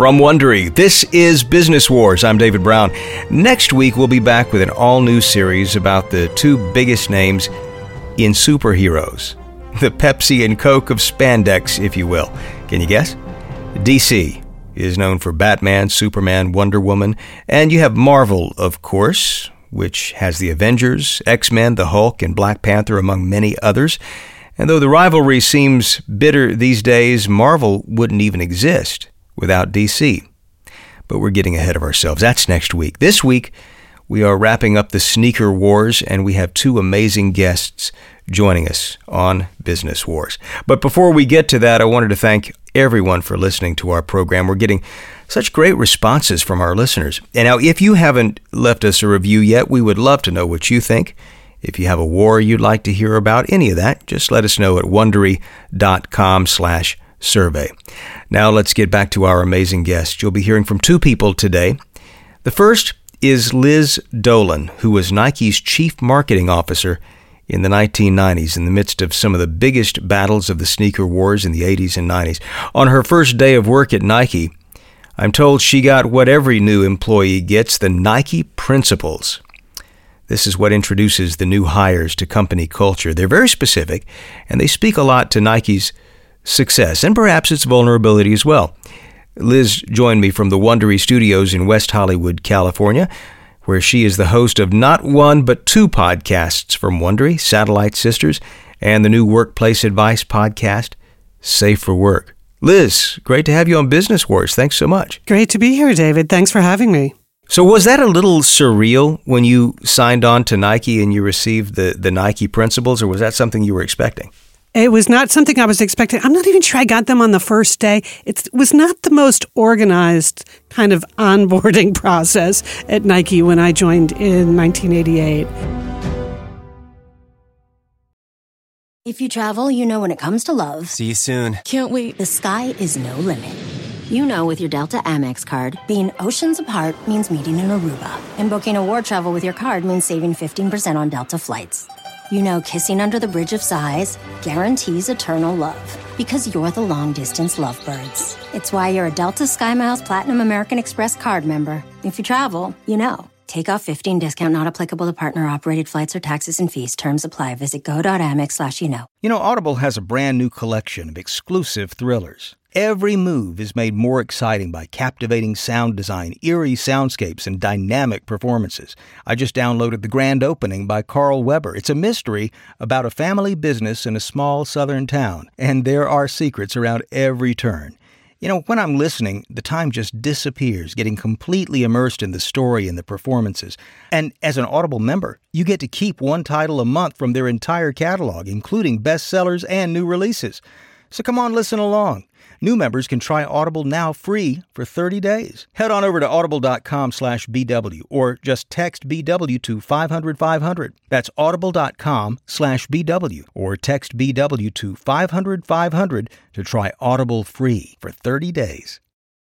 From Wondery, this is Business Wars. I'm David Brown. Next week, we'll be back with an all-new series about the two biggest names in superheroes. The Pepsi and Coke of spandex, if you will. Can you guess? DC is known for Batman, Superman, Wonder Woman, and you have Marvel, of course, which has the Avengers, X-Men, the Hulk, and Black Panther, among many others. And though the rivalry seems bitter these days, Marvel wouldn't even exist without DC. But we're getting ahead of ourselves. That's next week. This week, we are wrapping up the sneaker wars, and we have two amazing guests joining us on Business Wars. But before we get to that, I wanted to thank everyone for listening to our program. We're getting such great responses from our listeners. And now, if you haven't left us a review yet, we would love to know what you think. If you have a war you'd like to hear about, any of that, just let us know at Wondery.com/survey. Now let's get back to our amazing guest. You'll be hearing from two people today. The first is Liz Dolan, who was Nike's chief marketing officer in the 1990s, in the midst of some of the biggest battles of the sneaker wars in the 80s and 90s. On her first day of work at Nike, I'm told she got what every new employee gets, the Nike Principles. This is what introduces the new hires to company culture. They're very specific, and they speak a lot to Nike's success, and perhaps its vulnerability as well. Liz joined me from the Wondery Studios in West Hollywood, California, where she is the host of not one but two podcasts from Wondery, Satellite Sisters, and the new workplace advice podcast, Safe for Work. Liz, great to have you on Business Wars. Thanks so much. Great to be here, David. Thanks for having me. So was that a little surreal when you signed on to Nike and you received the Nike Principles, or was that something you were expecting? It was not something I was expecting. I'm not even sure I got them on the first day. It was not the most organized kind of onboarding process at Nike when I joined in 1988. If you travel, you know when it comes to love. See you soon. Can't wait. The sky is no limit. You know with your Delta Amex card, being oceans apart means meeting in Aruba. And booking a war travel with your card means saving 15% on Delta flights. You know kissing under the bridge of sighs guarantees eternal love. Because you're the long-distance lovebirds. It's why you're a Delta SkyMiles Platinum American Express card member. If you travel, you know. Take off 15 discount not applicable to partner-operated flights or taxes and fees. Terms apply. Visit go.amex/you-know. You know, Audible has a brand new collection of exclusive thrillers. Every move is made more exciting by captivating sound design, eerie soundscapes, and dynamic performances. I just downloaded The Grand Opening by Carl Weber. It's a mystery about a family business in a small southern town, and there are secrets around every turn. You know, when I'm listening, the time just disappears, getting completely immersed in the story and the performances. And as an Audible member, you get to keep one title a month from their entire catalog, including bestsellers and new releases. So come on, listen along. New members can try Audible now free for 30 days. Head on over to audible.com/BW or just text BW to 500-500. That's audible.com/BW or text BW to 500-500 to try Audible free for 30 days.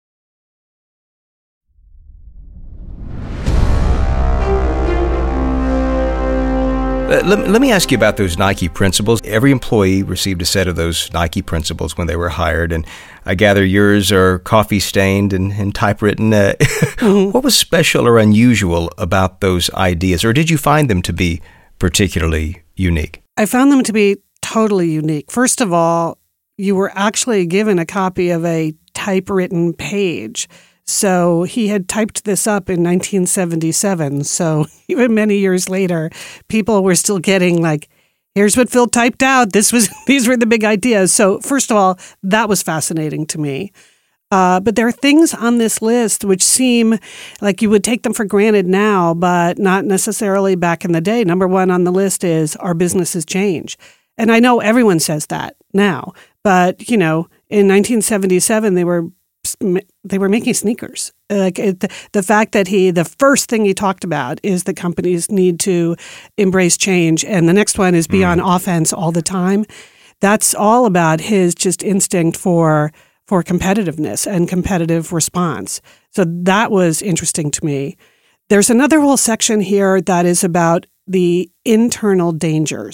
Let me ask you about those Nike Principles. Every employee received a set of those Nike Principles when they were hired, and I gather yours are coffee-stained and typewritten. What was special or unusual about those ideas, or did you find them to be particularly unique? I found them to be totally unique. First of all, you were actually given a copy of a typewritten page. So he had typed this up in 1977. So even many years later, people were still getting like, here's what Phil typed out. These were the big ideas. So first of all, that was fascinating to me. But there are things on this list which seem like you would take them for granted now, but not necessarily back in the day. Number one on the list is our businesses change. And I know everyone says that now, but you know, in 1977, they were making sneakers. The fact that the first thing he talked about is that companies need to embrace change, and the next one is be on offense all the time. That's all about his just instinct for competitiveness and competitive response. So that was interesting to me. There's another whole section here that is about the internal dangers.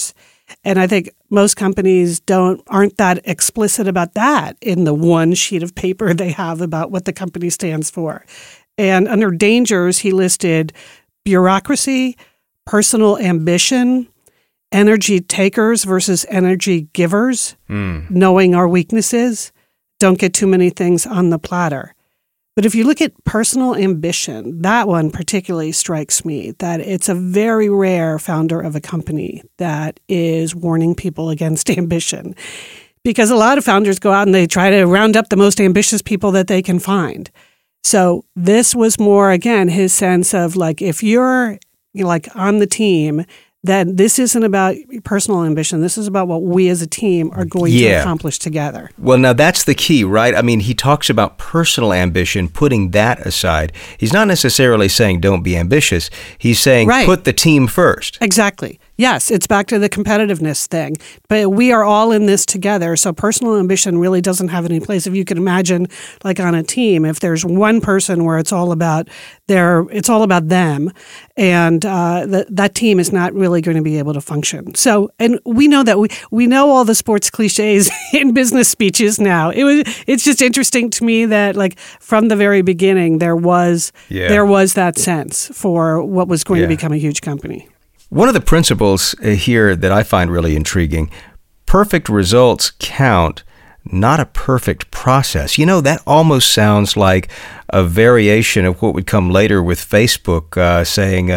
And I think most companies aren't that explicit about that in the one sheet of paper they have about what the company stands for. And under dangers, he listed bureaucracy, personal ambition, energy takers versus energy givers, knowing our weaknesses, don't get too many things on the platter. But if you look at personal ambition, that one particularly strikes me, that it's a very rare founder of a company that is warning people against ambition. Because a lot of founders go out and they try to round up the most ambitious people that they can find. So this was more, again, his sense of like, if you're like on the team, that this isn't about personal ambition. This is about what we as a team are going to accomplish together. Well, now that's the key, right? I mean, he talks about personal ambition, putting that aside. He's not necessarily saying don't be ambitious. He's saying put the team first. Exactly. Yes, it's back to the competitiveness thing. But we are all in this together, so personal ambition really doesn't have any place. If you can imagine, like on a team, if there's one person where it's all about them, and that team is not really going to be able to function. So, and we know that we know all the sports cliches in business speeches now. It's just interesting to me that like from the very beginning there was that sense for what was going to become a huge company. One of the principles here that I find really intriguing, perfect results count, not a perfect process. You know, that almost sounds like a variation of what would come later with Facebook saying,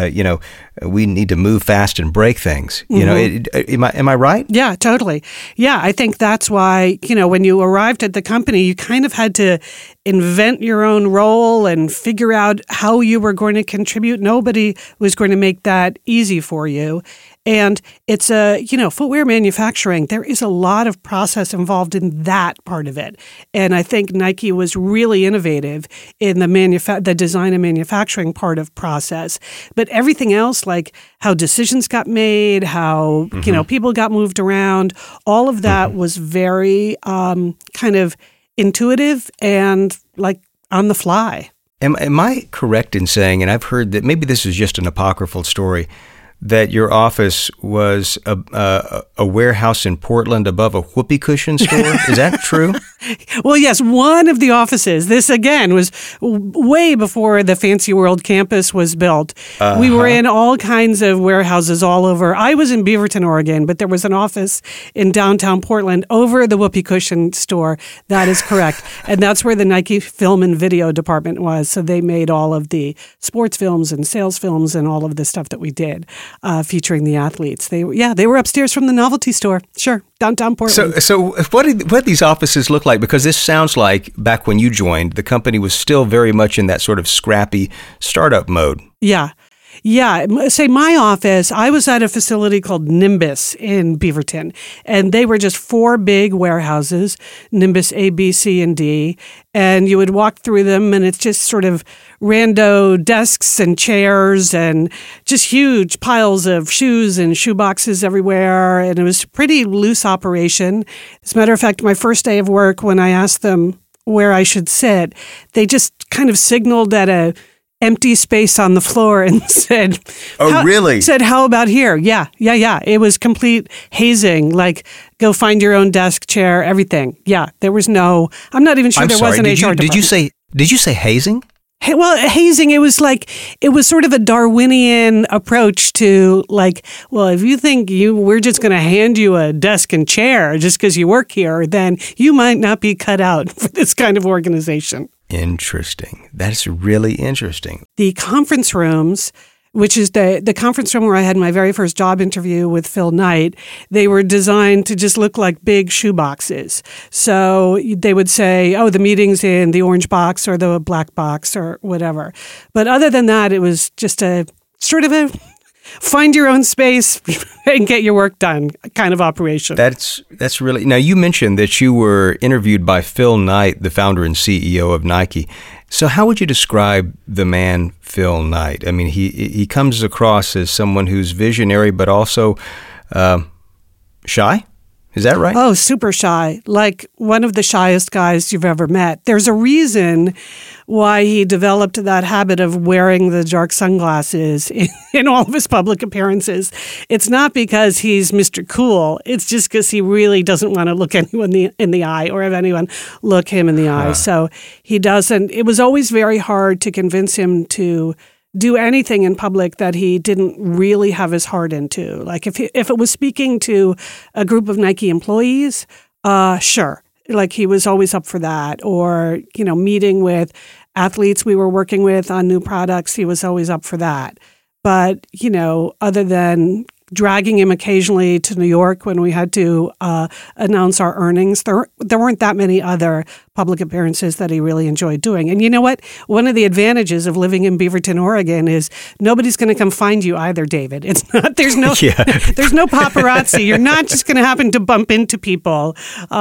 we need to move fast and break things. You know, am I right? Yeah, totally. Yeah, I think that's why, when you arrived at the company, you kind of had to invent your own role and figure out how you were going to contribute. Nobody was going to make that easy for you. And it's footwear manufacturing. There is a lot of process involved in that part of it. And I think Nike was really innovative in the design and manufacturing part of process. But everything else, like how decisions got made, how, people got moved around, all of that was very kind of intuitive and like on the fly. Am I correct in saying, and I've heard that maybe this is just an apocryphal story, that your office was a warehouse in Portland above a whoopee cushion store? Is that true? Well, yes, one of the offices. This, again, was way before the Fancy World campus was built. We were in all kinds of warehouses all over. I was in Beaverton, Oregon, but there was an office in downtown Portland over the whoopee cushion store. That is correct. And that's where the Nike film and video department was. So they made all of the sports films and sales films and all of the stuff that we did. Featuring the athletes. They were upstairs from the novelty store. Sure, downtown Portland. So what did these offices look like? Because this sounds like back when you joined, the company was still very much in that sort of scrappy startup mode. Yeah. Say my office, I was at a facility called Nimbus in Beaverton, and they were just 4 big warehouses, Nimbus A, B, C, and D, and you would walk through them, and it's just sort of rando desks and chairs and just huge piles of shoes and shoe boxes everywhere, and it was a pretty loose operation. As a matter of fact, my first day of work, when I asked them where I should sit, they just kind of signaled at a empty space on the floor and said, really? Said, how about here? Yeah. It was complete hazing, like go find your own desk, chair, everything. Yeah, there was I'm not even sure there was an HR department. Did you say hazing? Well, hazing, it was sort of a Darwinian approach to like, well, if you think we're just going to hand you a desk and chair just because you work here, then you might not be cut out for this kind of organization. Interesting. That's really interesting. The conference rooms, which is the conference room where I had my very first job interview with Phil Knight, they were designed to just look like big shoe boxes. So they would say, the meeting's in the orange box or the black box or whatever. But other than that, it was just a sort of a find your own space and get your work done kind of operation. That's really... Now, you mentioned that you were interviewed by Phil Knight, the founder and CEO of Nike. So how would you describe the man Phil Knight? I mean, he comes across as someone who's visionary, but also shy? Is that right? Oh, super shy, like one of the shyest guys you've ever met. There's a reason why he developed that habit of wearing the dark sunglasses in all of his public appearances. It's not because he's Mr. Cool. It's just because he really doesn't want to look anyone in the eye or have anyone look him in the eye. So he doesn't. It was always very hard to convince him to do anything in public that he didn't really have his heart into. Like if it was speaking to a group of Nike employees, sure. Like he was always up for that. Or, meeting with athletes we were working with on new products, he was always up for that. But, other than dragging him occasionally to New York when we had to announce our earnings, there weren't that many other public appearances that he really enjoyed doing. And you know what? One of the advantages of living in Beaverton, Oregon is nobody's going to come find you either, David. It's not, there's no paparazzi. You're not just going to happen to bump into people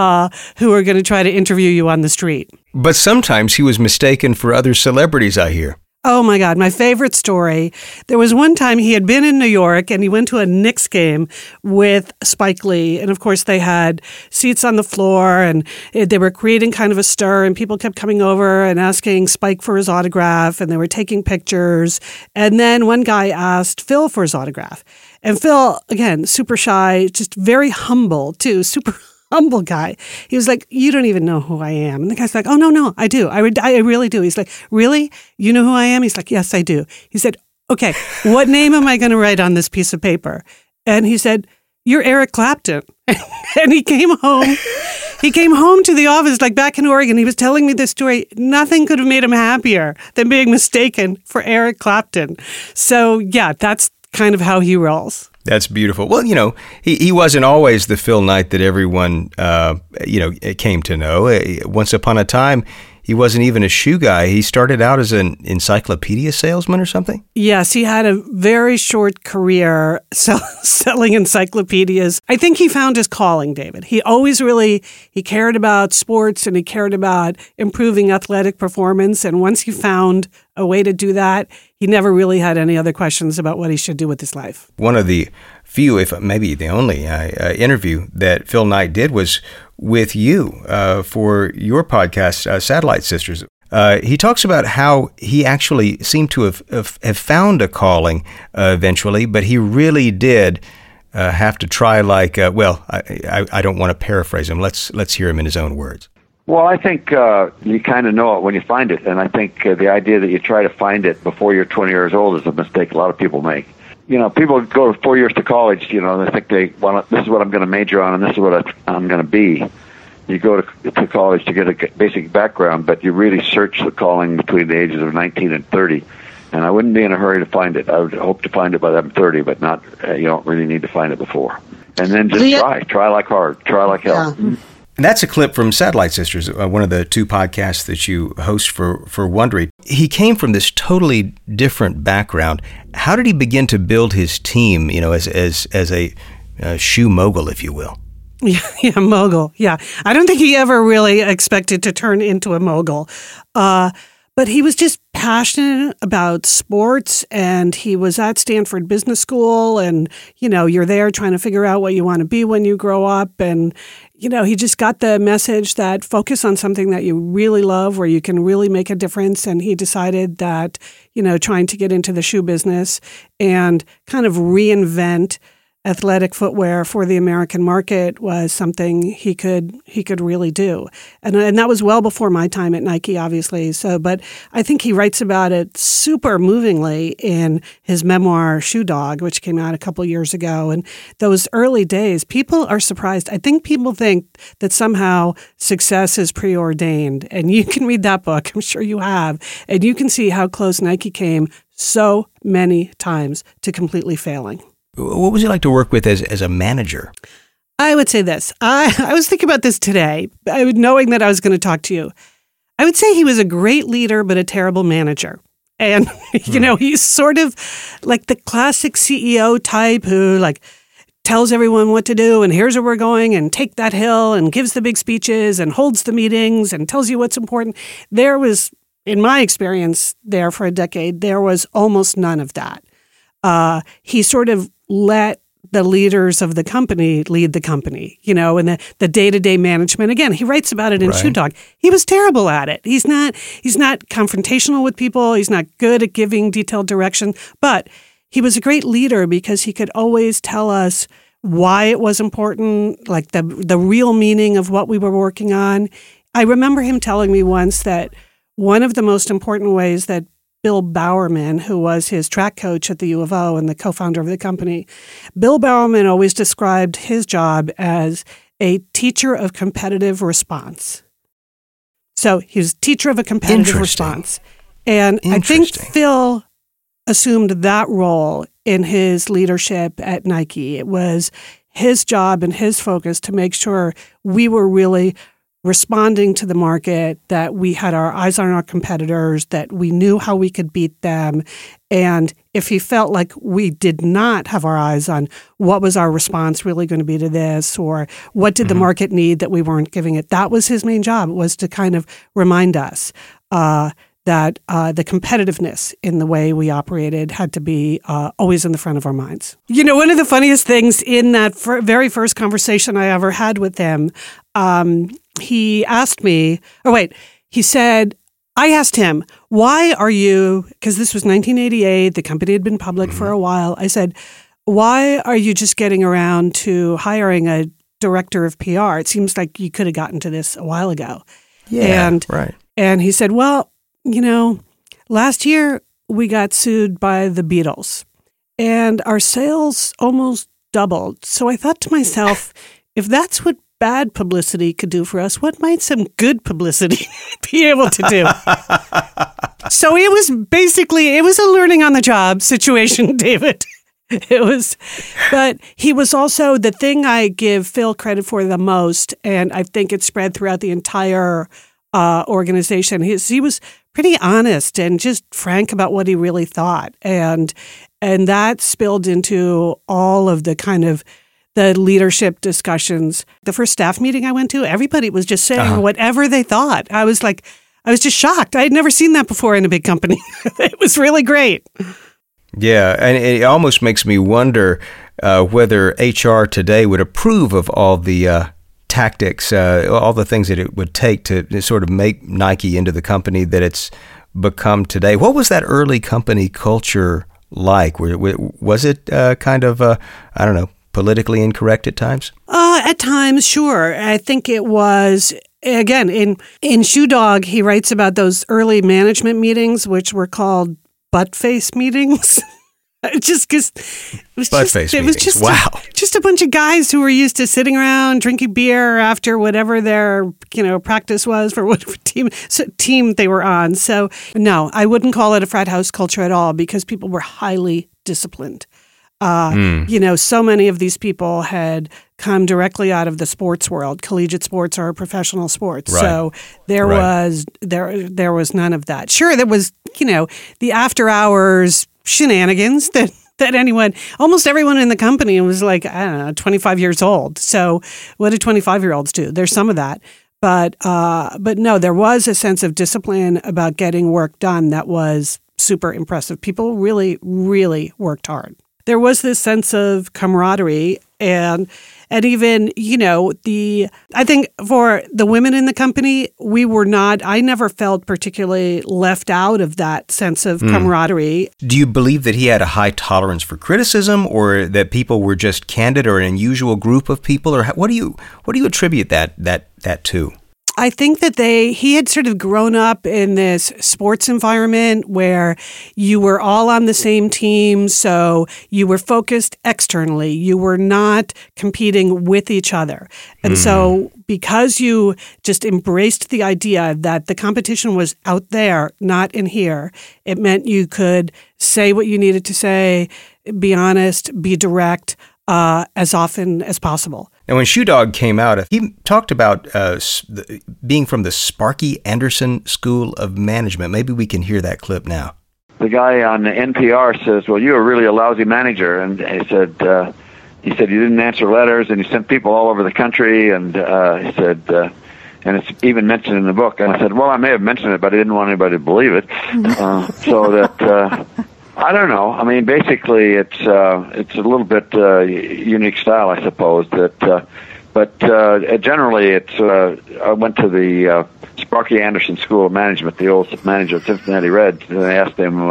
who are going to try to interview you on the street. But sometimes he was mistaken for other celebrities, I hear. Oh, my God. My favorite story. There was one time he had been in New York and he went to a Knicks game with Spike Lee. And of course, they had seats on the floor and they were creating kind of a stir and people kept coming over and asking Spike for his autograph and they were taking pictures. And then one guy asked Phil for his autograph. And Phil, again, super shy, just very humble too, super humble guy. He was like, you don't even know who I am. And the guy's like, oh, no, I do. I really do. He's like, really? You know who I am? He's like, yes, I do. He said, okay, what name am I going to write on this piece of paper? And he said, you're Eric Clapton. And he came home. He came home to the office, like back in Oregon. He was telling me this story. Nothing could have made him happier than being mistaken for Eric Clapton. So, yeah, that's kind of how he rolls. That's beautiful. Well, he wasn't always the Phil Knight that everyone, came to know. Once upon a time, he wasn't even a shoe guy. He started out as an encyclopedia salesman or something? Yes, he had a very short career selling encyclopedias. I think he found his calling, David. He always he cared about sports and he cared about improving athletic performance. And once he found a way to do that, he never really had any other questions about what he should do with his life. One of the few, if maybe the only interview that Phil Knight did was with you for your podcast, Satellite Sisters. He talks about how he actually seemed to have found a calling eventually, but he really did have to try I don't want to paraphrase him. Let's hear him in his own words. Well, I think you kind of know it when you find it, and I think the idea that you try to find it before you're 20 years old is a mistake a lot of people make. People go 4 years to college, and they think this is what I'm going to major on and this is what I'm going to be. You go to college to get a basic background, but you really search the calling between the ages of 19 and 30. And I wouldn't be in a hurry to find it. I would hope to find it by I'm 30, but not. You don't really need to find it before. And then just try like hard, try like hell. Yeah. And that's a clip from Satellite Sisters, one of the two podcasts that you host for Wondery. He came from this totally different background. How did he begin to build his team, as a shoe mogul, if you will? Yeah, mogul. Yeah. I don't think he ever really expected to turn into a mogul. But he was just passionate about sports, and he was at Stanford Business School, and, you're there trying to figure out what you want to be when you grow up. And, he just got the message that focus on something that you really love, where you can really make a difference. And he decided that, trying to get into the shoe business and kind of reinvent athletic footwear for the American market was something he could really do. And that was well before my time at Nike, obviously. But I think he writes about it super movingly in his memoir, Shoe Dog, which came out a couple years ago. And those early days, people are surprised. I think people think that somehow success is preordained. And you can read that book, I'm sure you have, and you can see how close Nike came so many times to completely failing. What was it like to work with as a manager? I would say this. I was thinking about this today, knowing that I was going to talk to you. I would say he was a great leader, but a terrible manager. And, he's sort of like the classic CEO type who tells everyone what to do and here's where we're going and take that hill and gives the big speeches and holds the meetings and tells you what's important. There was, in my experience there for a decade, there was almost none of that. He sort of let the leaders of the company lead the company, and the day-to-day management. Again, he writes about it in Shoe Dog. He was terrible at it. He's not confrontational with people. He's not good at giving detailed direction, but he was a great leader because he could always tell us why it was important, like the real meaning of what we were working on. I remember him telling me once that one of the most important ways that Bill Bowerman, who was his track coach at the U of O and the co-founder of the company, Bill Bowerman always described his job as a teacher of competitive response. So he was a teacher of a competitive response. And I think Phil assumed that role in his leadership at Nike. It was his job and his focus to make sure we were really responding to the market, that we had our eyes on our competitors, that we knew how we could beat them. And if he felt like we did not have our eyes on what was our response really going to be to this, or what did the market need that we weren't giving it, that was his main job, was to kind of remind us that the competitiveness in the way we operated had to be always in the front of our minds. One of the funniest things in that very first conversation I ever had with him, he asked me, I asked him, why are you, because this was 1988, the company had been public for a while. I said, why are you just getting around to hiring a director of PR? It seems like you could have gotten to this a while ago. Yeah, And he said, well, last year we got sued by the Beatles and our sales almost doubled. So I thought to myself, if that's what bad publicity could do for us, what might some good publicity be able to do? So it was a learning on the job situation, David. But he was also the thing I give Phil credit for the most, and I think it spread throughout the entire organization. He was pretty honest and just frank about what he really thought, and that spilled into all of the kind of the leadership discussions. The first staff meeting I went to, everybody was just saying whatever they thought. I was just shocked. I had never seen that before in a big company. It was really great. Yeah, and it almost makes me wonder whether HR today would approve of all the tactics, all the things that it would take to sort of make Nike into the company that it's become today. What was that early company culture like? Was it kind of, politically incorrect at times? At times, sure. I think it was, again, in Shoe Dog, he writes about those early management meetings, which were called butt-face meetings. Just because it was just a bunch of guys who were used to sitting around drinking beer after whatever their practice was for whatever team they were on. So no, I wouldn't call it a frat house culture at all, because people were highly disciplined. So many of these people had come directly out of the sports world, collegiate sports or professional sports. Right. So there was none of that. Sure, there was, the after hours shenanigans that almost everyone in the company was 25 years old. So what do 25-year-olds do? There's some of that. But no, there was a sense of discipline about getting work done that was super impressive. People really, really worked hard. There was this sense of camaraderie and even, I think for the women in the company, I never felt particularly left out of that sense of camaraderie. Do you believe that he had a high tolerance for criticism, or that people were just candid, or an unusual group of people, or what do you attribute that to? I think that he had sort of grown up in this sports environment where you were all on the same team, so you were focused externally. You were not competing with each other. And so because you just embraced the idea that the competition was out there, not in here, it meant you could say what you needed to say, be honest, be direct, as often as possible. Now, when Shoe Dog came out, he talked about being from the Sparky Anderson School of Management. Maybe we can hear that clip now. The guy on the NPR says, well, you were really a lousy manager. And he said you didn't answer letters, and you sent people all over the country. And he said, and it's even mentioned in the book. And I said, well, I may have mentioned it, but I didn't want anybody to believe it. So that I don't know. I mean, basically, it's a little bit unique style, I suppose. But generally, I went to the Sparky Anderson School of Management, the old manager of Cincinnati Reds, and I asked him,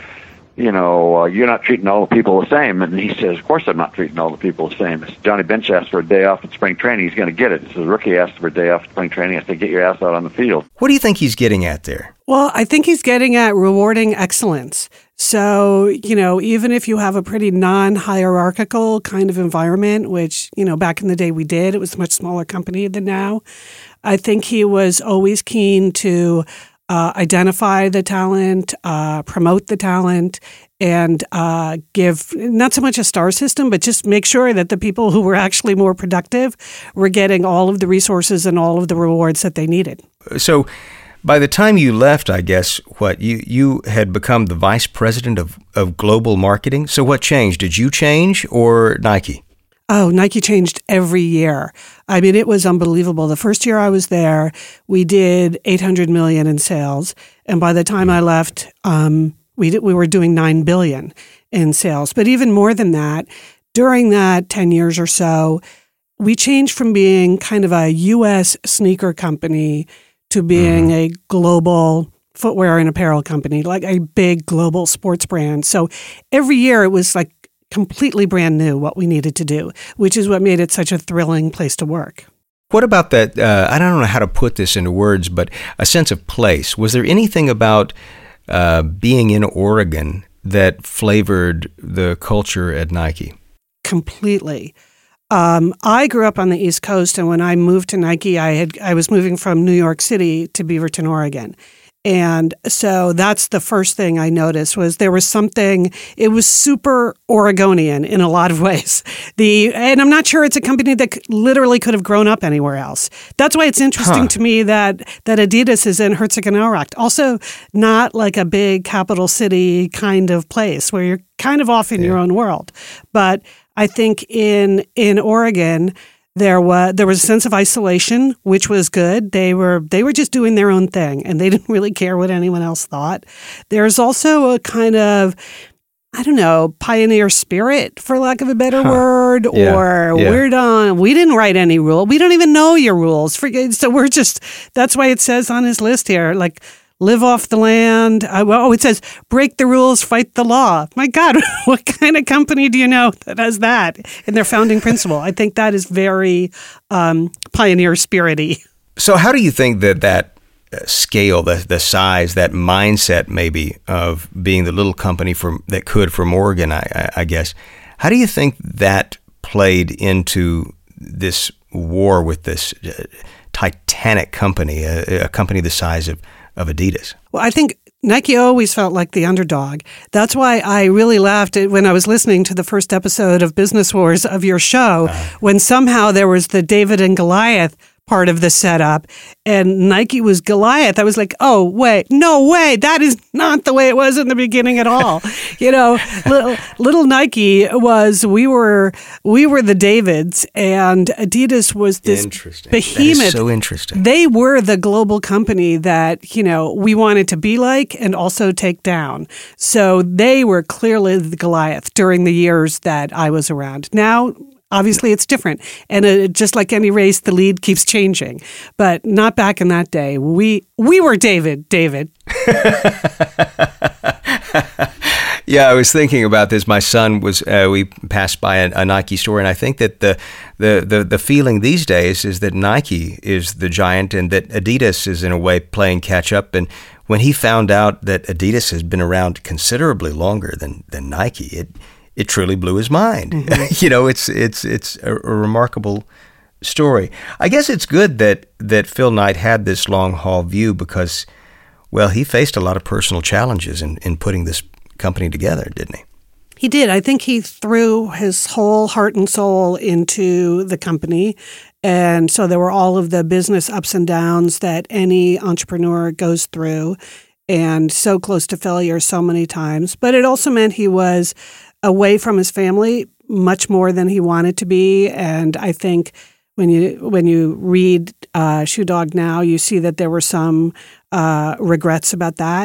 you're not treating all the people the same. And he says, of course I'm not treating all the people the same. Johnny Bench asked for a day off in spring training. He's going to get it. So the rookie asked for a day off in spring training. I said, get your ass out on the field. What do you think he's getting at there? Well, I think he's getting at rewarding excellence. So, even if you have a pretty non-hierarchical kind of environment, which, back in the day we did, it was a much smaller company than now. I think he was always keen to identify the talent, promote the talent, and give not so much a star system, but just make sure that the people who were actually more productive were getting all of the resources and all of the rewards that they needed. So by the time you left, I guess, you had become the vice president of global marketing. So what changed? Did you change or Nike? Oh, Nike changed every year. I mean, it was unbelievable. The first year I was there, we did $800 million in sales. And by the time I left, we were doing $9 billion in sales. But even more than that, during that 10 years or so, we changed from being kind of a U.S. sneaker company to being a global footwear and apparel company, like a big global sports brand. So every year it was like completely brand new what we needed to do, which is what made it such a thrilling place to work. What about that? I don't know how to put this into words, but a sense of place. Was there anything about being in Oregon that flavored the culture at Nike? Completely. I grew up on the East Coast, and when I moved to Nike, I was moving from New York City to Beaverton, Oregon. And so that's the first thing I noticed was there was something, it was super Oregonian in a lot of ways. And I'm not sure it's a company that literally could have grown up anywhere else. That's why it's interesting to me that Adidas is in Herzogenaurach. Also not like a big capital city kind of place where you're kind of off in your own world. But I think in Oregon, there was a sense of isolation, which was good. They were just doing their own thing, and they didn't really care what anyone else thought. There's also a kind of, I don't know, pioneer spirit, for lack of a better word, we didn't write any rule. We don't even know your rules. So that's why it says on his list here, like, live off the land. It says, break the rules, fight the law. My God, what kind of company do you know that has that in their founding principle? I think that is very pioneer spirity. So how do you think that scale, the size, that mindset maybe of being the little company from Oregon, I guess, how do you think that played into this war with this titanic company, a company the size of Adidas? Well, I think Nike always felt like the underdog. That's why I really laughed when I was listening to the first episode of Business Wars of your show, when somehow there was the David and Goliath part of the setup, and Nike was Goliath. I was like, oh, wait, no way. That is not the way it was in the beginning at all. Little Nike we were the Davids, and Adidas was this behemoth. That is so interesting. They were the global company that, we wanted to be like and also take down. So they were clearly the Goliath during the years that I was around. Now, obviously, it's different. And just like any race, the lead keeps changing. But not back in that day. We were David. Yeah, I was thinking about this. My son we passed by a Nike store, and I think that the feeling these days is that Nike is the giant and that Adidas is in a way playing catch up. And when he found out that Adidas has been around considerably longer than Nike, it truly blew his mind. Mm-hmm. It's a remarkable story. I guess it's good that Phil Knight had this long haul view because, well, he faced a lot of personal challenges in putting this company together, didn't he? He did. I think he threw his whole heart and soul into the company. And so there were all of the business ups and downs that any entrepreneur goes through, and so close to failure so many times. But it also meant he was away from his family much more than he wanted to be. And I think when you read Shoe Dog now, you see that there were some regrets about that.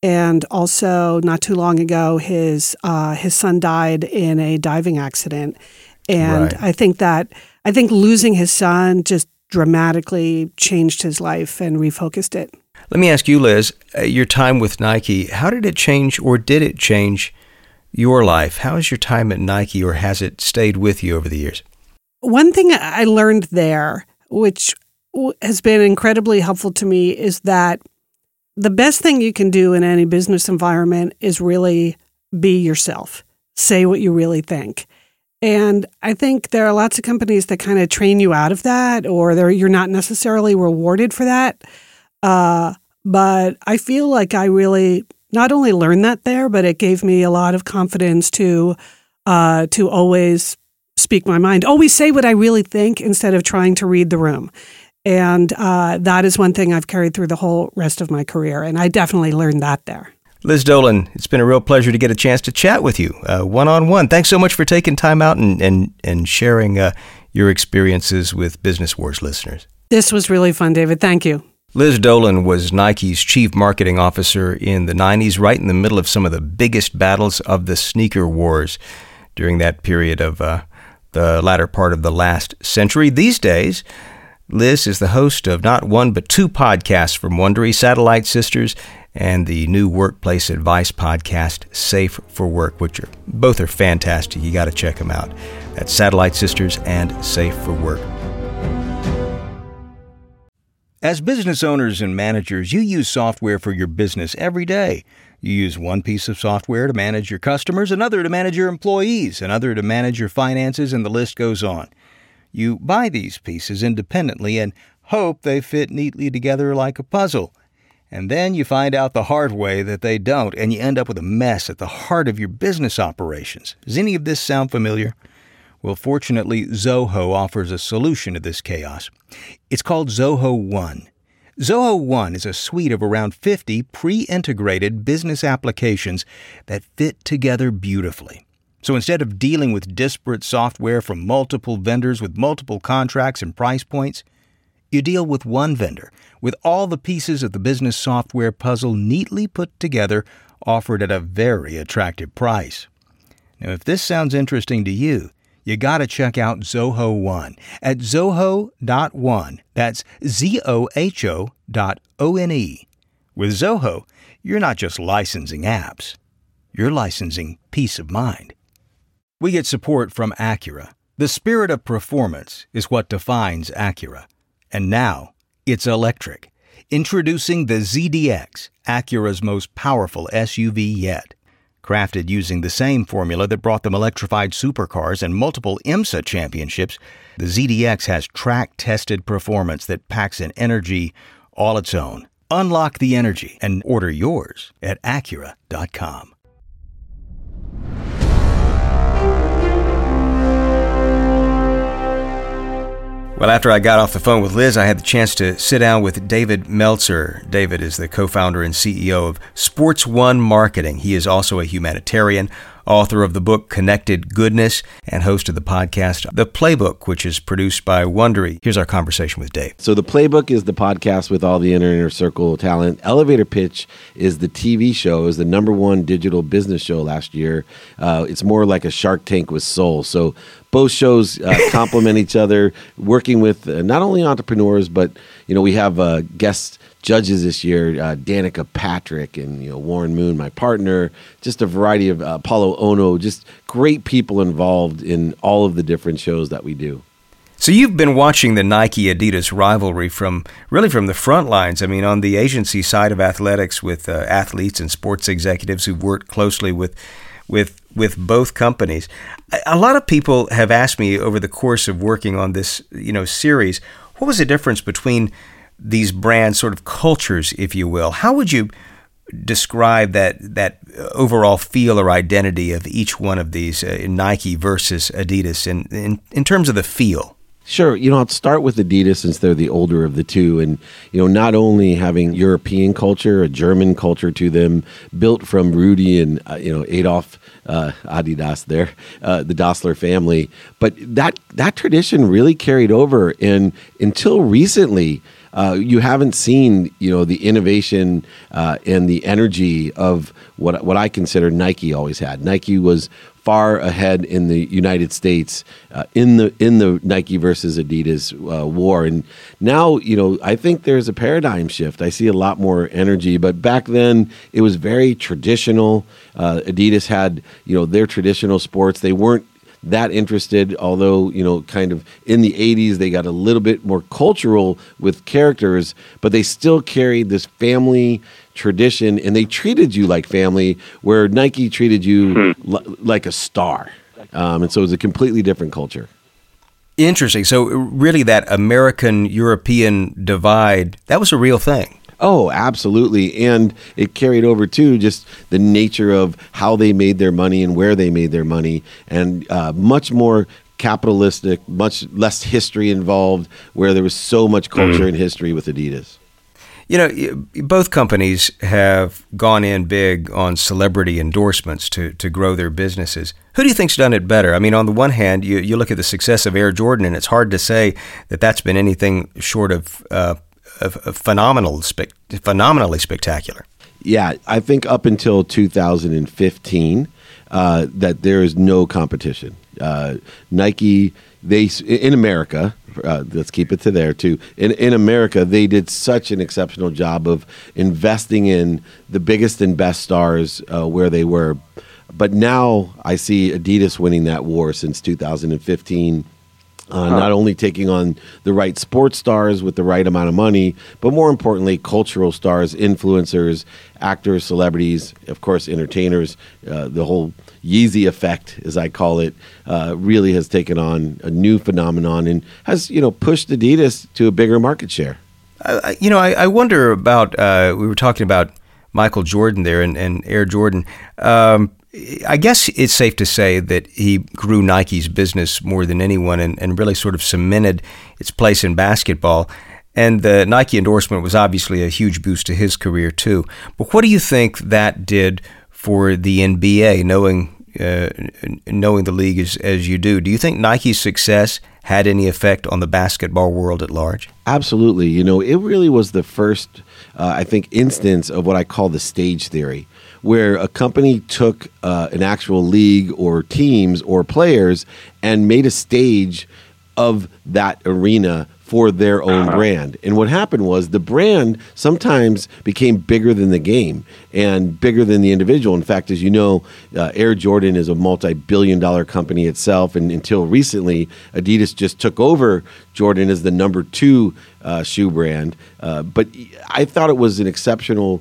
And also, not too long ago, his son died in a diving accident. And Right. I think losing his son just dramatically changed his life and refocused it. Let me ask you, Liz, your time with Nike, how did it change, or did it change your life? How is your time at Nike, or has it stayed with you over the years? One thing I learned there, which has been incredibly helpful to me, is that the best thing you can do in any business environment is really be yourself. Say what you really think. And I think there are lots of companies that kind of train you out of that, or you're not necessarily rewarded for that. But I feel like I really not only learned that there, but it gave me a lot of confidence to always speak my mind, always say what I really think instead of trying to read the room. And that is one thing I've carried through the whole rest of my career. And I definitely learned that there. Liz Dolan, it's been a real pleasure to get a chance to chat with you one-on-one. Thanks so much for taking time out and sharing your experiences with Business Wars listeners. This was really fun, David. Thank you. Liz Dolan was Nike's chief marketing officer in the 90s, right in the middle of some of the biggest battles of the sneaker wars during that period of the latter part of the last century. These days, Liz is the host of not one but two podcasts from Wondery, Satellite Sisters, and the new workplace advice podcast, Safe for Work, which both are fantastic. You got to check them out. That's Satellite Sisters and Safe for Work. As business owners and managers, you use software for your business every day. You use one piece of software to manage your customers, another to manage your employees, another to manage your finances, and the list goes on. You buy these pieces independently and hope they fit neatly together like a puzzle. And then you find out the hard way that they don't, and you end up with a mess at the heart of your business operations. Does any of this sound familiar? Well, fortunately, Zoho offers a solution to this chaos. It's called Zoho One. Zoho One is a suite of around 50 pre-integrated business applications that fit together beautifully. So instead of dealing with disparate software from multiple vendors with multiple contracts and price points, you deal with one vendor with all the pieces of the business software puzzle neatly put together, offered at a very attractive price. Now, if this sounds interesting to you, you got to check out Zoho One at zoho.one. That's zoho.one. With Zoho, you're not just licensing apps. You're licensing peace of mind. We get support from Acura. The spirit of performance is what defines Acura. And now, it's electric. Introducing the ZDX, Acura's most powerful SUV yet. Crafted using the same formula that brought them electrified supercars and multiple IMSA championships, the ZDX has track-tested performance that packs an energy all its own. Unlock the energy and order yours at Acura.com. Well, after I got off the phone with Liz, I had the chance to sit down with David Meltzer. David is the co-founder and CEO of Sports One Marketing. He is also a humanitarian, author of the book Connected Goodness, and host of the podcast The Playbook, which is produced by Wondery. Here's our conversation with Dave. So The Playbook is the podcast with all the inner circle talent. Elevator Pitch is the TV show. It was the #1 digital business show last year. It's more like a Shark Tank with soul. So both shows complement each other, working with not only entrepreneurs, but we have guest judges this year, Danica Patrick and Warren Moon, my partner, just a variety of Paulo Ono, just great people involved in all of the different shows that we do. So you've been watching the Nike-Adidas rivalry from the front lines. I mean, on the agency side of athletics with athletes and sports executives who've worked closely with both companies. A lot of people have asked me over the course of working on this, series, what was the difference between these brands, sort of cultures, if you will? How would you describe that overall feel or identity of each one of these, Nike versus Adidas, in terms of the feel? Sure. I'll start with Adidas since they're the older of the two. And, not only having European culture, a German culture to them, built from Rudy and, Adolf Adidas there, the Dassler family. But that tradition really carried over. And until recently, you haven't seen, the innovation and the energy of what I consider Nike always had. Nike was far ahead in the United States in the Nike versus Adidas war, and now I think there's a paradigm shift. I see a lot more energy, but back then it was very traditional. Adidas had their traditional sports. They weren't that interested, although, kind of in the 80s, they got a little bit more cultural with characters, but they still carried this family tradition, and they treated you like family, where Nike treated you like a star. And so it was a completely different culture. Interesting. So really that American-European divide, that was a real thing. Oh, absolutely. And it carried over to just the nature of how they made their money and where they made their money, and much more capitalistic, much less history involved, where there was so much culture and history with Adidas. Both companies have gone in big on celebrity endorsements to grow their businesses. Who do you think's done it better? I mean, on the one hand, you look at the success of Air Jordan, and it's hard to say that that's been anything short of phenomenally spectacular. Yeah, I think up until 2015, that there is no competition. Nike, in America, let's keep it to there too. In America, they did such an exceptional job of investing in the biggest and best stars where they were. But now I see Adidas winning that war since 2015. Not only taking on the right sports stars with the right amount of money, but more importantly, cultural stars, influencers, actors, celebrities, of course, entertainers. The whole Yeezy effect, as I call it, really has taken on a new phenomenon and has, pushed Adidas to a bigger market share. I wonder about, we were talking about Michael Jordan there and Air Jordan. I guess it's safe to say that he grew Nike's business more than anyone and really sort of cemented its place in basketball. And the Nike endorsement was obviously a huge boost to his career, too. But what do you think that did for the NBA, knowing the league as you do? Do you think Nike's success had any effect on the basketball world at large? Absolutely. It really was the first, I think, instance of what I call the stage theory, where a company took an actual league or teams or players and made a stage of that arena for their own brand. And what happened was the brand sometimes became bigger than the game and bigger than the individual. In fact, as you know, Air Jordan is a multi-billion-dollar company itself, and until recently, Adidas just took over Jordan as the number 2 shoe brand. But I thought it was an exceptional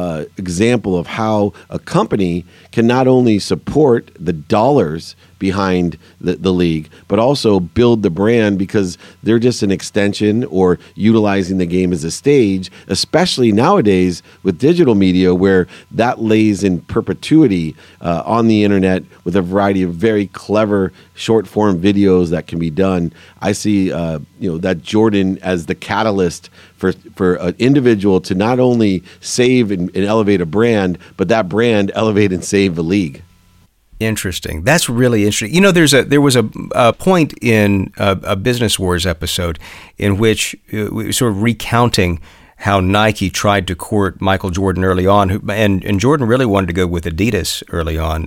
example of how a company can not only support the dollars behind the league, but also build the brand, because they're just an extension or utilizing the game as a stage, especially nowadays with digital media, where that lays in perpetuity on the internet with a variety of very clever short form videos that can be done. I see that Jordan as the catalyst for an individual to not only save and elevate a brand, but that brand elevate and save the league. Interesting. That's really interesting. There was a point in a Business Wars episode in which we were sort of recounting how Nike tried to court Michael Jordan early on, and Jordan really wanted to go with Adidas early on.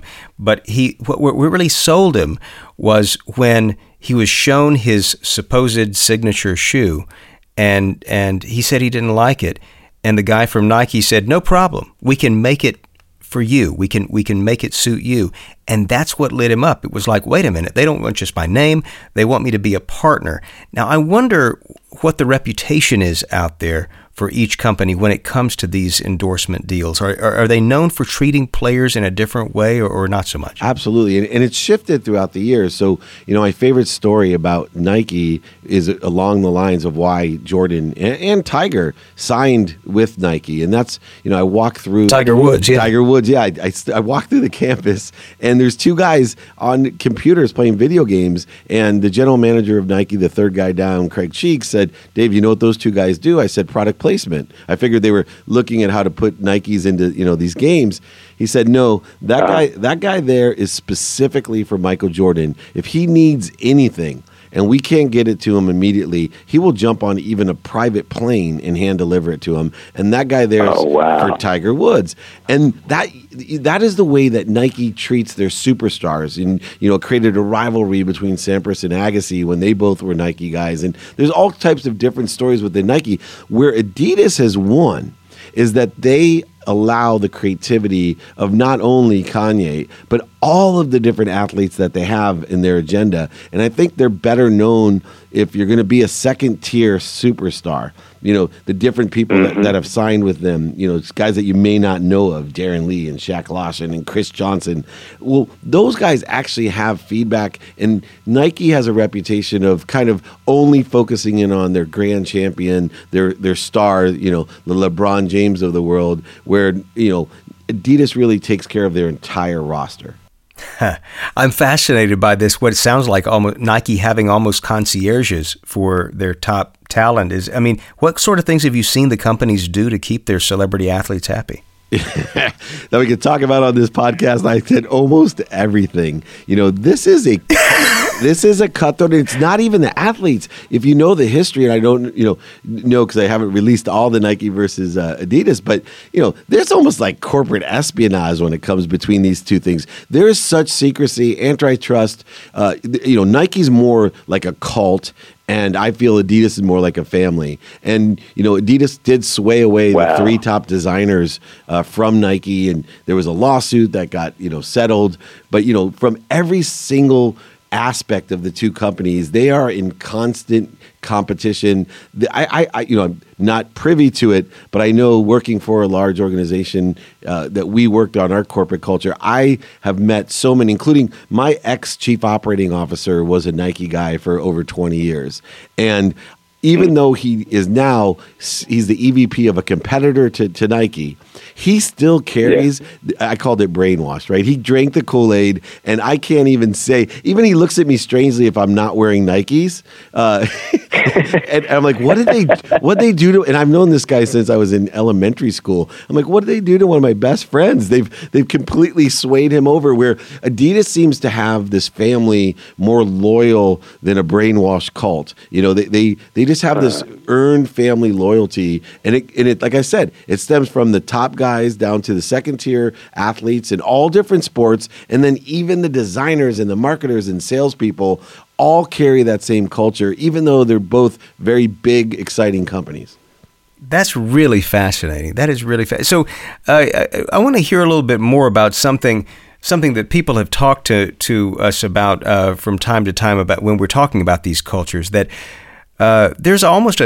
But what really sold him was when he was shown his supposed signature shoe, and he said he didn't like it, and the guy from Nike said, "No problem, we can make it for you. We can make it suit you." And that's what lit him up. It was like, wait a minute, they don't want just my name, they want me to be a partner. Now, I wonder what the reputation is out there for each company when it comes to these endorsement deals. Are they known for treating players in a different way or not so much? Absolutely. And it's shifted throughout the years. So, my favorite story about Nike is along the lines of why Jordan and Tiger signed with Nike. And that's, I walk through Tiger Woods. Yeah. Tiger Woods. Yeah. I walk through the campus and there's 2 guys on computers playing video games. And the general manager of Nike, the third guy down, Craig Cheeks, said, "Dave, you know what those 2 guys do?" I said, "Product placement." I figured they were looking at how to put Nikes into these games. He said, "No, that guy there is specifically for Michael Jordan. If he needs anything," and we can't get it to him immediately, he will jump on even a private plane and hand deliver it to him. And that guy there is for Tiger Woods. And that is the way that Nike treats their superstars. And, created a rivalry between Sampras and Agassi when they both were Nike guys. And there's all types of different stories within Nike. Where Adidas has won is that they allow the creativity of not only Kanye, but all of the different athletes that they have in their agenda. And I think they're better known if you're going to be a second-tier superstar. The different people that have signed with them, it's guys that you may not know of, Darren Lee and Shaq Lawson and Chris Johnson. Well, those guys actually have feedback, and Nike has a reputation of kind of only focusing in on their grand champion, their star, the LeBron James of the world, where, Adidas really takes care of their entire roster. I'm fascinated by this. What it sounds like almost Nike having almost concierges for their top talent is. I mean, what sort of things have you seen the companies do to keep their celebrity athletes happy? That we could talk about on this podcast. I said almost everything. This is a cutthroat. It's not even the athletes. If you know the history, and I don't, know because I haven't released all the Nike versus Adidas, but there's almost like corporate espionage when it comes between these two things. There is such secrecy, antitrust. Nike's more like a cult. And I feel Adidas is more like a family. And, Adidas did sway away the three top designers from Nike. And there was a lawsuit that got, settled. But, from every single aspect of the two companies, they are in constant competition. I'm not privy to it, but I know working for a large organization that we worked on our corporate culture, I have met so many, including my ex-chief operating officer was a Nike guy for over 20 years. And even though he's the EVP of a competitor to Nike, he still carries, I called it brainwashed, right? He drank the Kool-Aid, and I can't even say, even he looks at me strangely if I'm not wearing Nikes. And I'm like, what did they do to, and I've known this guy since I was in elementary school. I'm like, what did they do to one of my best friends? They've completely swayed him over, where Adidas seems to have this family more loyal than a brainwashed cult. They just have this earned family loyalty, and it like I said, it stems from the top guys down to the second tier athletes in all different sports, and then even the designers and the marketers and salespeople all carry that same culture, even though they're both very big, exciting companies. That's really fascinating. That is really fascinating. So I want to hear a little bit more about something that people have talked to us about from time to time about when we're talking about these cultures. That there's almost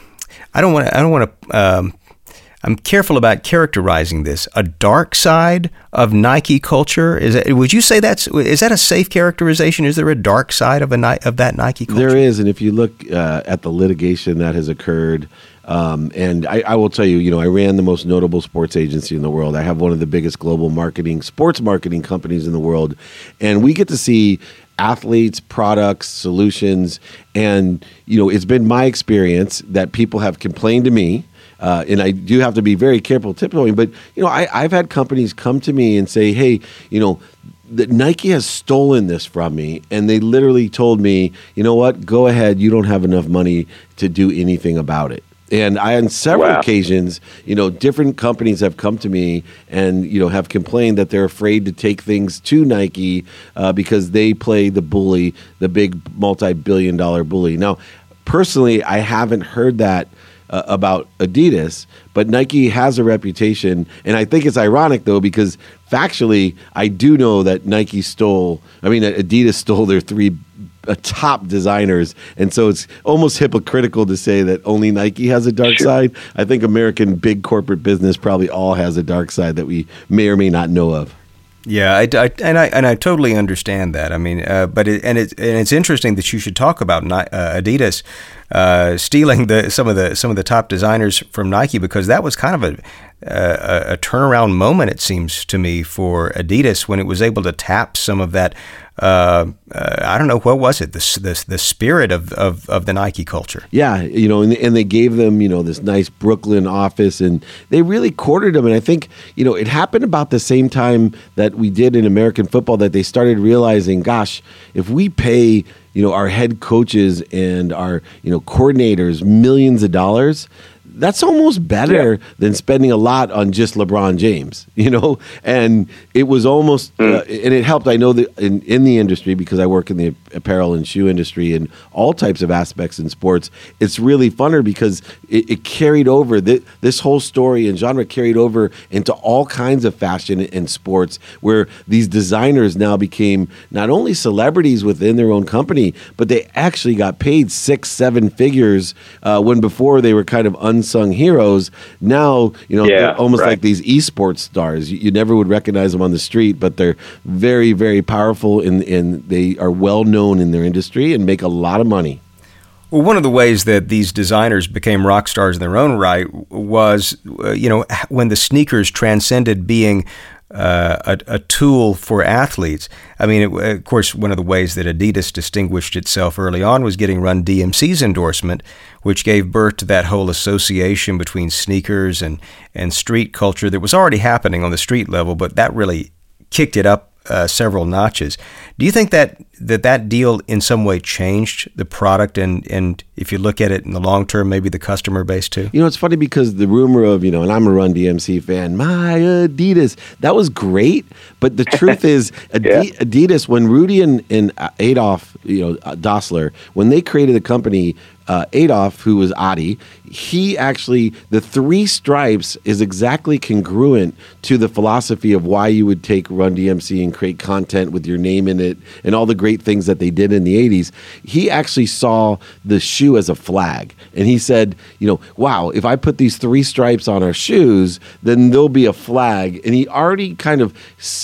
I'm careful about characterizing this. A dark side of Nike culture. Would you say is that a safe characterization? Is there a dark side of that Nike culture? There is, and if you look at the litigation that has occurred, and I will tell you, I ran the most notable sports agency in the world. I have one of the biggest global sports marketing companies in the world, and we get to see athletes, products, solutions, and it's been my experience that people have complained to me. And I do have to be very careful tiptoeing, but I've had companies come to me and say, "Hey, that Nike has stolen this from me," and they literally told me, "You know what? Go ahead. You don't have enough money to do anything about it." And on several occasions, different companies have come to me and have complained that they're afraid to take things to Nike because they play the bully, the big multi-billion-dollar bully. Now, personally, I haven't heard that about Adidas, but Nike has a reputation, and I think it's ironic though, because factually, I do know that Adidas stole their three top designers, and so it's almost hypocritical to say that only Nike has a dark side. I think American big corporate business probably all has a dark side that we may or may not know of. Yeah, I totally understand that. I mean, but it's interesting that you should talk about Adidas stealing some of the top designers from Nike, because that was kind of a turnaround moment, it seems to me, for Adidas when it was able to tap some of that. I don't know, what was it? The spirit of the Nike culture. Yeah, and they gave them, this nice Brooklyn office, and they really courted them. And I think, it happened about the same time that we did in American football, that they started realizing, gosh, if we pay, our head coaches and our, coordinators millions of dollars, that's almost better than spending a lot on just LeBron James, and it was almost, and it helped. I know that in the industry, because I work in the apparel and shoe industry and all types of aspects in sports, it's really funner because it carried over, this whole story and genre carried over into all kinds of fashion and sports, where these designers now became not only celebrities within their own company, but they actually got paid 6-7 figures when before they were kind of unsung heroes. Now, they're almost like these esports stars. You never would recognize them on the street, but they're very, very powerful, and they are well known in their industry and make a lot of money. Well, one of the ways that these designers became rock stars in their own right was, when the sneakers transcended being a tool for athletes. I mean, of course, one of the ways that Adidas distinguished itself early on was getting Run DMC's endorsement, which gave birth to that whole association between sneakers and street culture that was already happening on the street level, but that really kicked it up several notches. Do you think that deal in some way changed the product, and if you look at it in the long term, maybe the customer base too? It's funny because the rumor of, and I'm a Run DMC fan, my Adidas, that was great. But the truth is, Adidas, when Rudy and Adolf, Dassler, when they created the company, Adolf, who was Adi, he actually, the 3 stripes is exactly congruent to the philosophy of why you would take Run DMC and create content with your name in it and all the great things that they did in the 80s. He actually saw the shoe as a flag. And he said, wow, if I put these 3 stripes on our shoes, then there'll be a flag. And he already kind of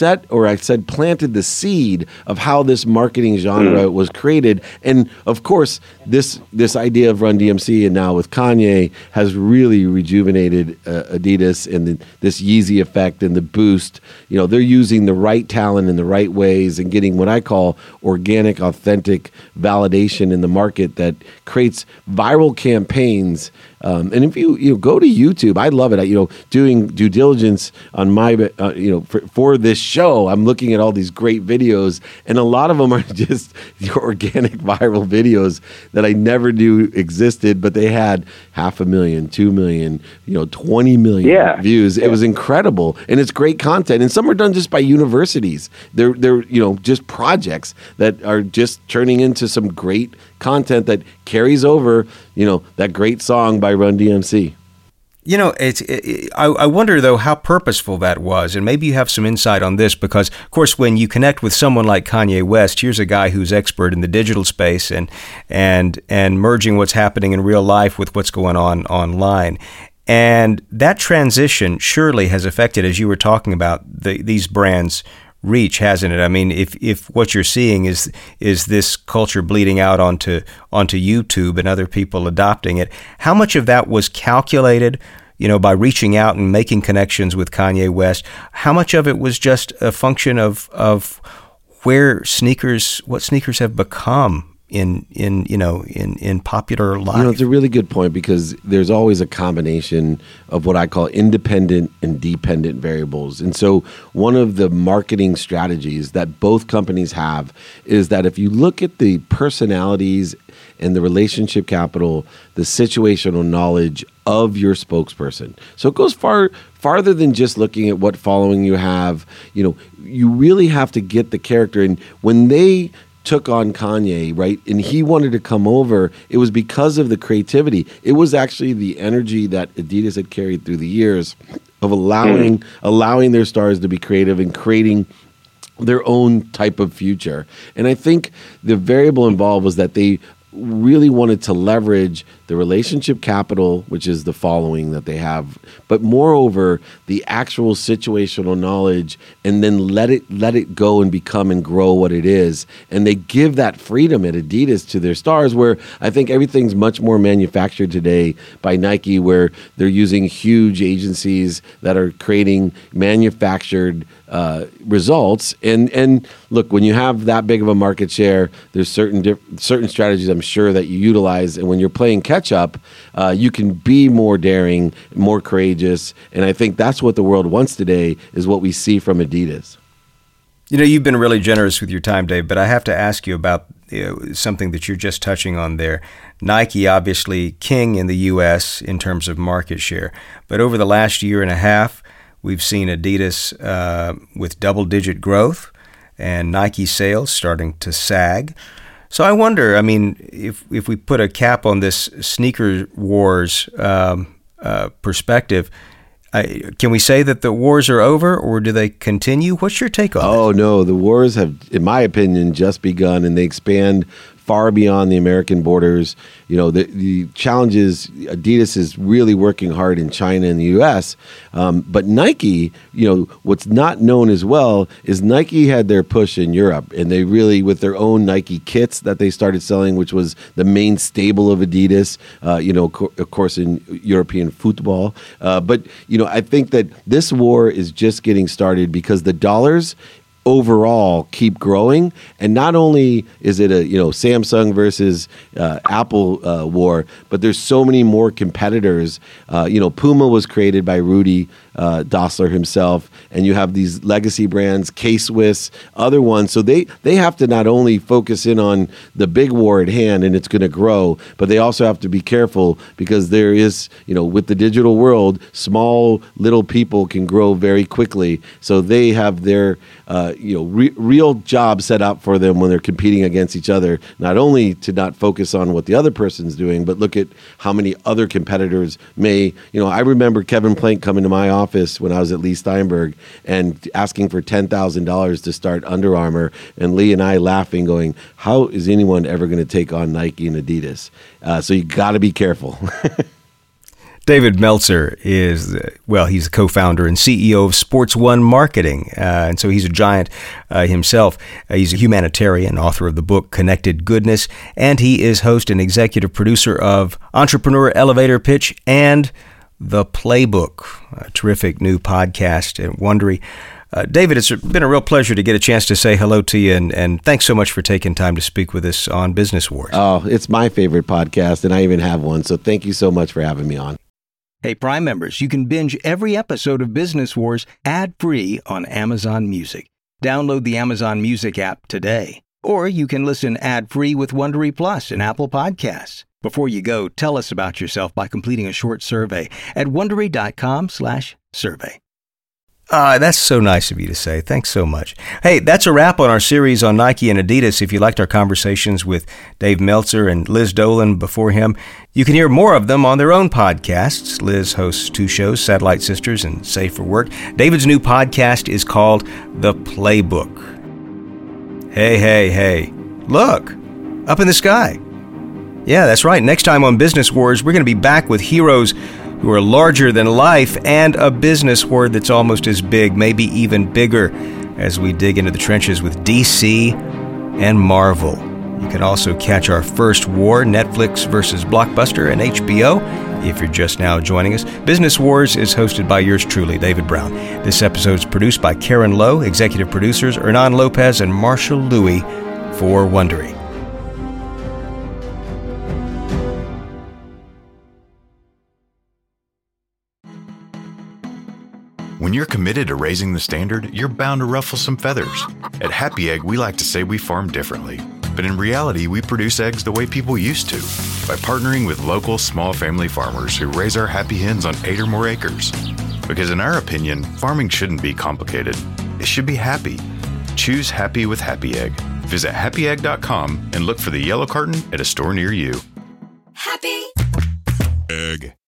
planted the seed of how this marketing genre was created. And of course, this idea of Run DMC and now with Kanye has really rejuvenated Adidas and this Yeezy effect and the boost. They're using the right talent in the right ways and getting what I call organic, authentic validation in the market that creates viral campaigns. And if you go to YouTube, I love it. Doing due diligence on my, for this show, I'm looking at all these great videos, and a lot of them are just organic viral videos that I never knew existed, but they had 500,000, 2 million, 20 million views. It was incredible, and it's great content. And some are done just by universities. They're just projects that are just turning into some great content that carries over, that great song by Run DMC. I wonder, though, how purposeful that was. And maybe you have some insight on this because, of course, when you connect with someone like Kanye West, here's a guy who's expert in the digital space and merging what's happening in real life with what's going on online. And that transition surely has affected, as you were talking about, these brands' reach, hasn't it? I mean, if what you're seeing is this culture bleeding out onto YouTube and other people adopting it, how much of that was calculated, by reaching out and making connections with Kanye West? How much of it was just a function of what sneakers have become in popular life? It's a really good point because there's always a combination of what I call independent and dependent variables. And so one of the marketing strategies that both companies have is that if you look at the personalities and the relationship capital, the situational knowledge of your spokesperson. So it goes farther than just looking at what following you have. You really have to get the character. And when they took on Kanye, right, and he wanted to come over, it was because of the creativity. It was actually the energy that Adidas had carried through the years of allowing their stars to be creative and creating their own type of future. And I think the variable involved was that they really wanted to leverage the relationship capital, which is the following that they have, but moreover, the actual situational knowledge, and then let it go and become and grow what it is. And they give that freedom at Adidas to their stars, where I think everything's much more manufactured today by Nike, where they're using huge agencies that are creating manufactured results. And look, when you have that big of a market share, there's certain strategies I'm sure that you utilize. And when you're playing catch up, you can be more daring, more courageous. And I think that's what the world wants today, is what we see from Adidas. You've been really generous with your time, Dave, but I have to ask you about something that you're just touching on there. Nike, obviously king in the U.S. in terms of market share. But over the last year and a half, we've seen Adidas with double-digit growth and Nike sales starting to sag. So I wonder, if we put a cap on this sneaker wars perspective, can we say that the wars are over, or do they continue? What's your take on it? Oh, no. The wars have, in my opinion, just begun, and they expand far beyond the American borders. The challenge is Adidas is really working hard in China and the U.S., but Nike, what's not known as well is Nike had their push in Europe, and they really, with their own Nike kits that they started selling, which was the main stable of Adidas, of course in European football. But I think that this war is just getting started because the dollars overall keep growing, and not only is it a Samsung versus Apple war, but there's so many more competitors. Puma was created by Rudy Dossler himself, and you have these legacy brands, K-Swiss, other ones. So they have to not only focus in on the big war at hand, and it's going to grow, but they also have to be careful because there is, with the digital world, small little people can grow very quickly. So they have their real job set up for them when they're competing against each other, not only to not focus on what the other person's doing, but look at how many other competitors may, I remember Kevin Plank coming to my office when I was at Lee Steinberg and asking for $10,000 to start Under Armour, and Lee and I laughing, going, how is anyone ever going to take on Nike and Adidas? So you got to be careful. David Meltzer is, he's the co-founder and CEO of Sports One Marketing, and so he's a giant himself. He's a humanitarian, author of the book Connected Goodness, and he is host and executive producer of Entrepreneur Elevator Pitch and The Playbook, a terrific new podcast at Wondery. David, it's been a real pleasure to get a chance to say hello to you, and thanks so much for taking time to speak with us on Business Wars. Oh, it's my favorite podcast, and I even have one, so thank you so much for having me on. Hey, Prime members, you can binge every episode of Business Wars ad-free on Amazon Music. Download the Amazon Music app today. Or you can listen ad-free with Wondery Plus and Apple Podcasts. Before you go, tell us about yourself by completing a short survey at Wondery.com/survey. That's so nice of you to say. Thanks so much. Hey, that's a wrap on our series on Nike and Adidas. If you liked our conversations with Dave Meltzer and Liz Dolan before him, you can hear more of them on their own podcasts. Liz hosts 2 shows, Satellite Sisters and Safe for Work. David's new podcast is called The Playbook. Hey, look, up in the sky. Yeah, that's right. Next time on Business Wars, we're going to be back with heroes who are larger than life and a business word that's almost as big, maybe even bigger, as we dig into the trenches with DC and Marvel. You can also catch our first war, Netflix versus Blockbuster and HBO, if you're just now joining us. Business Wars is hosted by yours truly, David Brown. This episode is produced by Karen Lowe, executive producers Hernan Lopez and Marshall Louis for Wondery. When you're committed to raising the standard, you're bound to ruffle some feathers. At Happy Egg, we like to say we farm differently. But in reality, we produce eggs the way people used to, by partnering with local small family farmers who raise our happy hens on 8 or more acres. Because in our opinion, farming shouldn't be complicated. It should be happy. Choose happy with Happy Egg. Visit happyegg.com and look for the yellow carton at a store near you. Happy Egg.